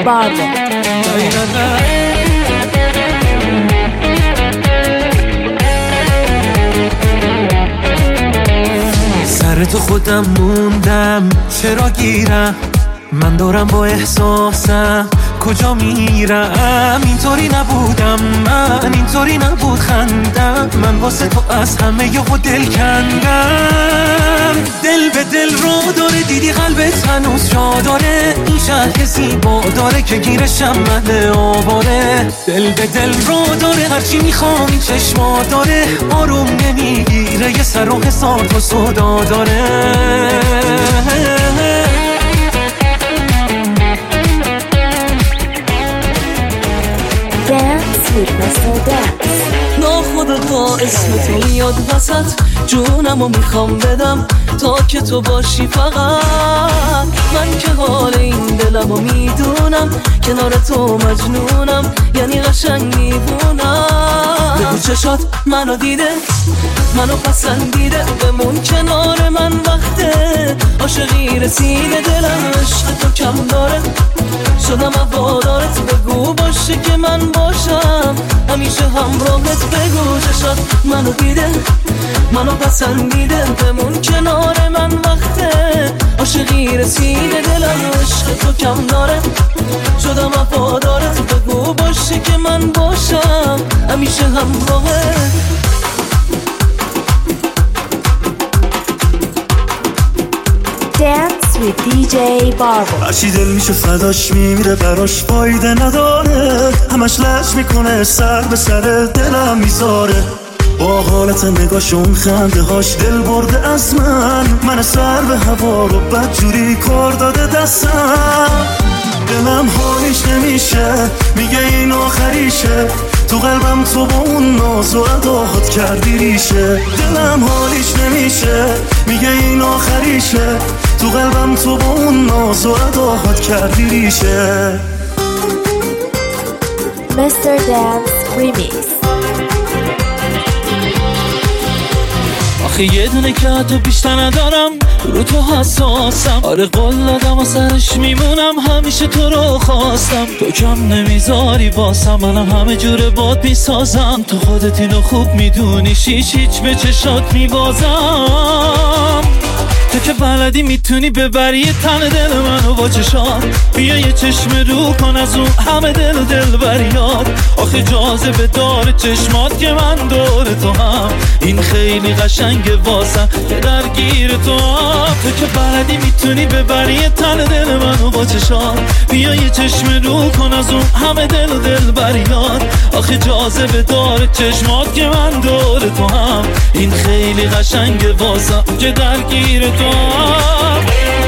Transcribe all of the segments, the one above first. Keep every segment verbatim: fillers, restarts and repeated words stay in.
Barbo. سر تو خودم موندم چرا گیرم، من دارم با احساسم کجا میرم. اینطوری نبودم من، اینطوری نبود خندم، من واسه تو از همه یهو دل کندم. دل به دل رو داره، دیدی قلبت هنوز جا داره، این شهر زیبا داره که گیرشم من آواره. دل به دل رو داره، هرچی میخوام این چشما داره، آروم نمیگیره، یه سر و حسار تو صدا داره. Dance with mister Dance. ناخودآگاه اسم تو میاد وسط، جونمو میخوام بدم تا که تو باشی فقط. من که حال این دلمو میدونم، کنار تو مجنونم، یعنی قشنگ میبونم. بگو چشات منو دیده، منو پسندیده، بمون کنار من وقته. عاشقی رسیده، دلم عشق تو کم داره، شدم وفادارت. بگو باشه که من باشم همیشه همراهت. بگو چشات منو دیده، منو پسندیده، بمون کنار من وقته. عاشقی رسیده، دلم عشق تو کم داره، شدم وفادارت. بگو باشه که من باشم همیشه همراهت. Dance with دی جی Barbo. هرچی دل میشه فداش میمیره، براش فایده نداره، همش لش میکنه، سر به سر دلم میذاره. با حالت نگاهشون خنده هاش دل برده از من، من سر به هوا رو بدجوری کار داده دستم. دلم حالیش نمیشه، میگه این آخریشه، تو قلبم تو با اون ناز و اداهات کردی ریشه. دلم حالیش نمیشه، میگه این آخریشه، تو قلبم تو با اون ناز و اداهات کردی ریشه. mister Dance Remix. آخه یه دونه که تو بیشتر ندارم، رو تو حساسم. آره قول دادم و سرش میمونم، همیشه تو رو خواستم. تو کم نمیذاری باسم، منم همه جوره باد میسازم. تو خودت اینو خوب میدونی، شیش هیچ به چشات میبازم. تو که بلدی میتونی ببری تن دل منو با چشات. بیا یه چشم رو کن از اون همه دل و دل بریاد. آخه جاذبه داره چشمات که من دور تو هم، این خیلی قشنگه واسم که درگیر تو هم. تو که بلدی میتونی ببری تن دل منو با چشات. بیا یه چشم رو کن از اون همه دل و دل بریاد. آخه جاذبه داره چشمات که من دور تو هم، این خیلی قشنگه واسم که درگیر تو هم.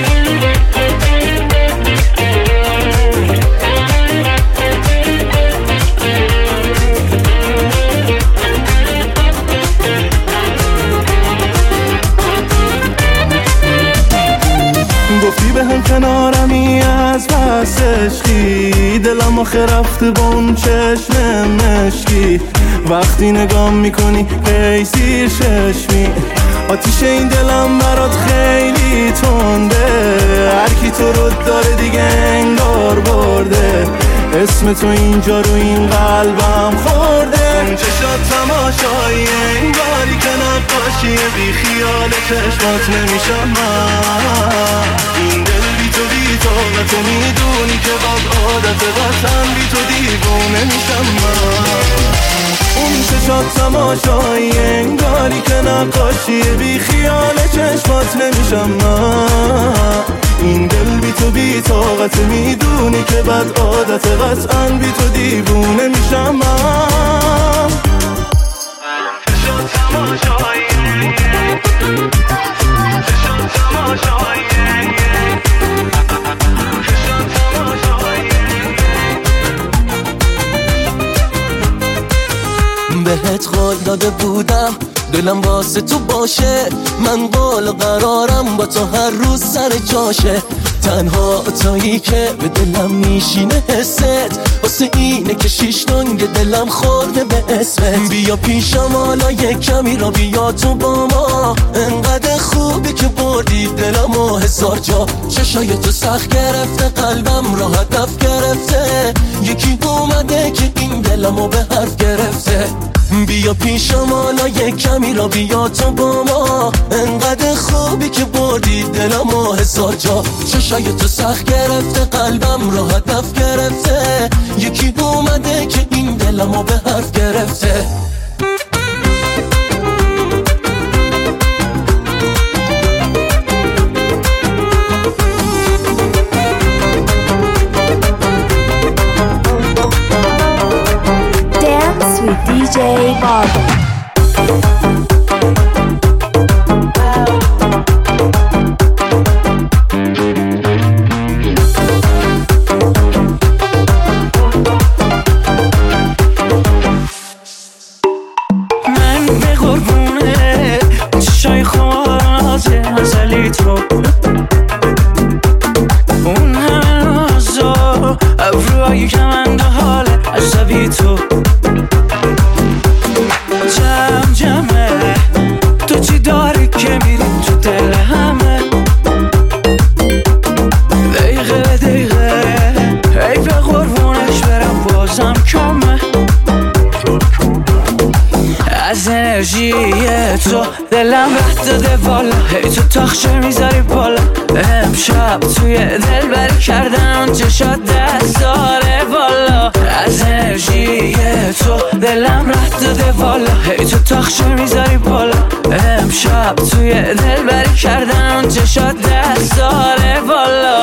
گفتی به هم کنارمی از بس عشقی، دلم آخه رفته با اون چشم مشکی. وقتی نگاه میکنی هی زیر چشمی، آتیش این دلم برات خیلی تنده. هر کی تو رو داره دیگه انگار برده، اسم تو اینجا رو این قلبم خورده. اون چشات تماشایی انگاری که نقاشیه، بی خیال چشمات نمیشم من. این دل بی تو بی طاقت، تو میدونی که باد عادت قطعا بی تو دیوونه میشم من. اون چشات تماشایی انگاری که نقاشیه، بی خیال چشمات نمیشم من. این دل بی تو بی طاقت، میدونی که بد عادت قطعا بی تو دیوونه میشم من. چشات تماشایی، چشات تماشایی، چشات تماشایی. بهت قول داده بودم دلم واسه تو باشه، من قول قرارم با تو هر روز سر جاشه. تنها تایی که به دلم میشینه حست، واسه اینه که شیش تنگ دلم خورده به اسمت. بیا پیشم حالا یک کمی را بیا تو با ما، انقدر خوبی که بردی دلم و حس هزار جا. چشای تو سخت گرفته قلبم را هدف گرفته. یکی اومده که این دلمو به حرف گرفته. بیا پیشم حالا یک کمی را بیا تو با ما. انقدر خوبی که بردی دلمو هزار جا. چشای تو سخت گرفته قلبم را هدف گرفته. یکی اومده که این دلمو به حرف گرفته. Dance with دی جی Barbel. اون همه نازا ابروهایی که من ده حال عصبی تو جمع جمعه. تو چی داری که میری تو دل همه دقیقه به دقیقه. ای به قربونش برم بازم کمه. از انرژی تو دلم رد داده والا. هی تو تاخچه میذاری بالا. امشب توی دل بری کردن چشات دست داره بالا. از انرژی تو دلم رد داده والا. هی تو تاخچه میذاری بالا. امشب توی دل بری کردن چشات دست داره بالا.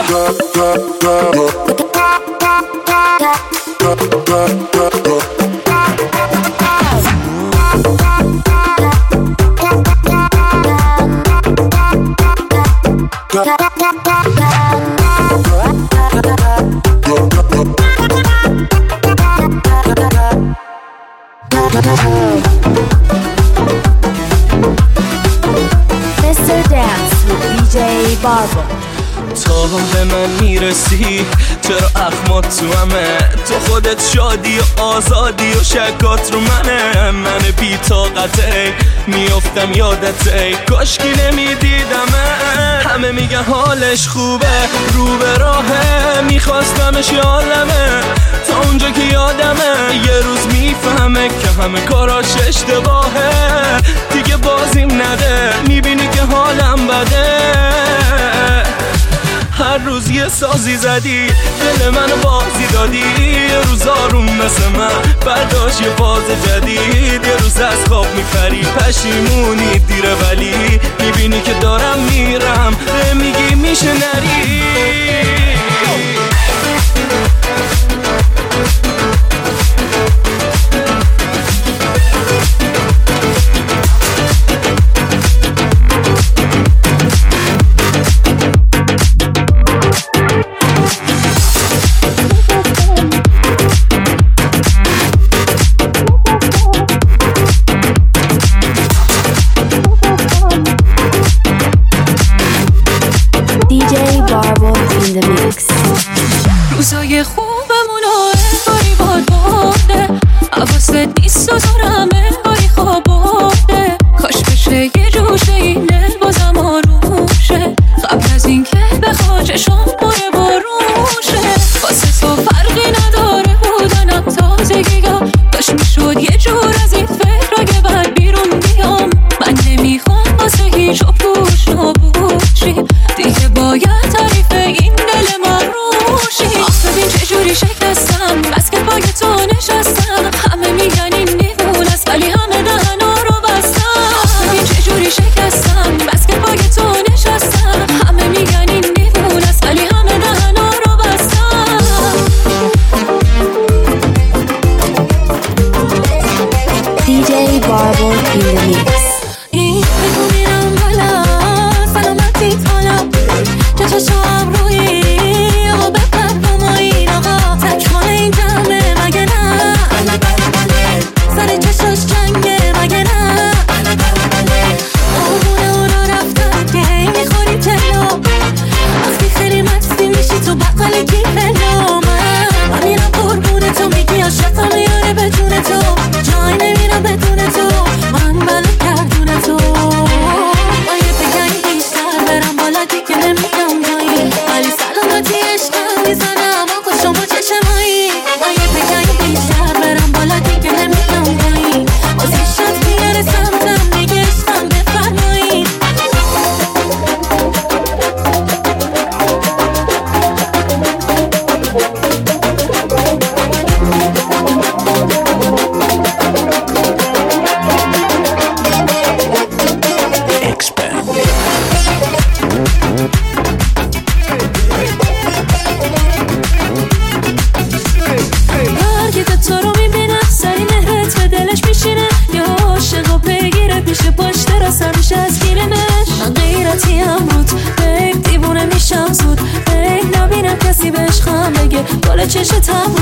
mister Dance with دی جی Barbel. تا به من میرسی چرا اخمات تو همه. تو خودت شادی و آزادی و شکات رو منه. من بی طاقته میافتم یادته. کاشکی نمیدیدمه. همه میگن حالش خوبه رو به راهه. میخواستمش یادمه تا اونجا که یادمه. یه روز میفهمه که همه کاراش اشتباهه. دیگه بازیم نده میبینی که حالم بده. هر روز یه سازی زدی دل منو بازی دادی. یه روز آروم مثل من برداشت یه فاز جدید. یه روز از خواب میپری پشیمونی دیره ولی میبینی که دارم میرم میگی میشه نری. دیگه بالا چشتم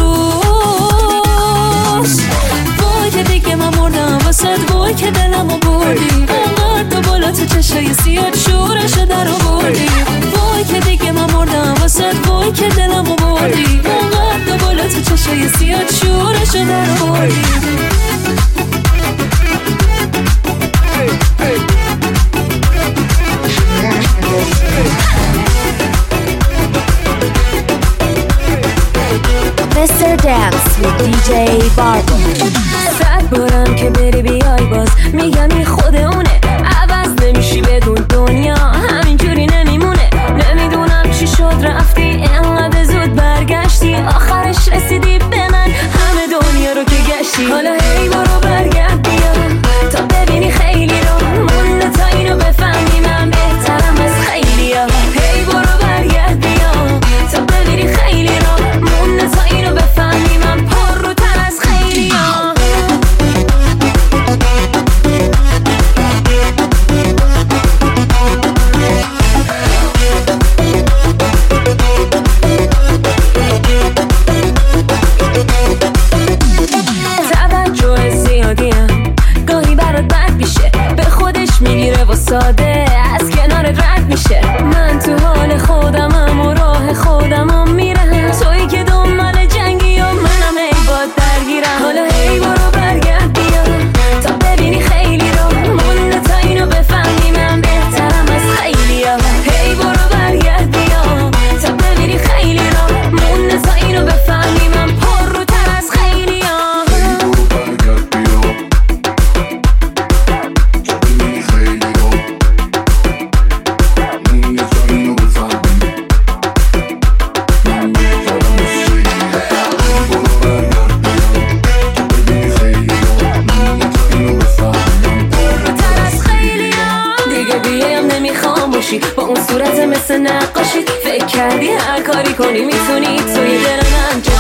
روز. وای که دیگه من مردم واسد، وای که دلمو بردی انقدر تو بالا تو چشای سیاد شورشو در آوردی. وای که دیگه من مردم واسد، وای که دلمو بردی انقدر تو بالا تو چشای سیاد شورشو در آوردی. Mister Dance with دی جی Barbo. صد بارم که بری بیای باز میگم این خود اونه، عوض نمیشی بدون دنیا همینجوری نمیمونه. نمیدونم چی شد رفتی اینقدر زود برگشتی، آخرش رسیدی به من همه دنیا رو که گشتی. حالا هی برو برگرد بیا تا ببینی خیلی رو مونده تا اینو بفهمی من بهترم از خیلی ها. هی برو برگرد بیا تا ببینی خیلی رو مونده تا اینو بفهمی من پر رو تر از خیلی ها. توجه زیادیم گاهی برات بد میشه، به خودش میگیره و ساده از کنارت رد میشه. من تو حال خودمم و راه خودمم میرم، تویی که دنبال جنگی و منم هی باد درگیرم. حالا هی برو برگرد بیا تا ببینی خیلی رو مونده تا اینو بفهمی من بهترم از خیلی ها. هی برو برگرد بیا تا ببینی خیلی رو مونده تا اینو بفهمی من پر رو تر از خیلی ها. با اون صورت مثل نقاشی فکر کردی هر کاری کنی میتونی توی دل من